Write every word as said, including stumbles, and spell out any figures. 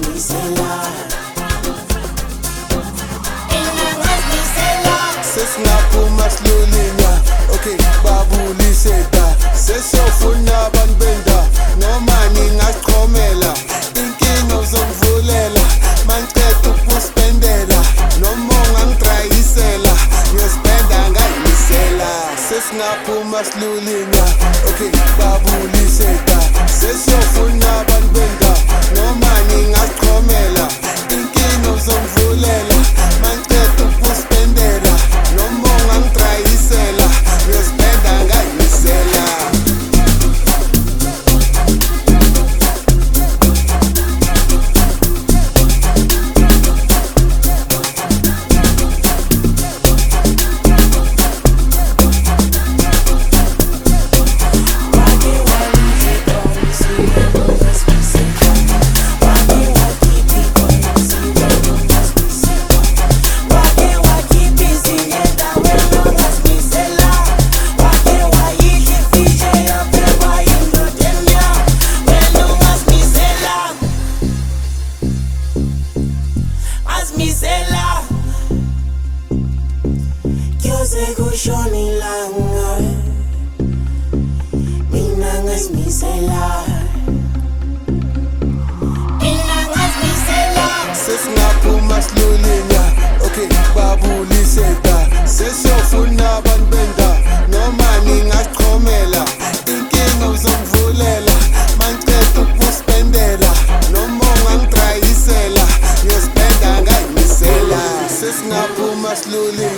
Sesingaphuma silulinya, okay babuliseka. Sesiyofuna abantu benda, noma ningasichomela. Inkinga uzongivulela, mangiqeda ukuspendela. Noma ungangidrayisela, ngiyospenda ngayimisela. Sesingaphuma silulinya, okay babuliseka. Sesiyofuna abantu benda, noma ningasichomela. Inkinga uzongivulela, mangiqeda ukuspendela. Noma ungangidrayisela, ngiyospenda ngayimisela. Misela Kyoze kushoni langa Mina ngas misela Mina ngas misela Sesingaphuma silulinya, okay babuliseka. Sesiyofuna abantu benda, noma ningasichomela. Inkinga uzongivulela, mangiqeda ukuspendela. Noma ungangidrayisela, ngiyospenda ngayimisela. Sesingaphuma silulinya.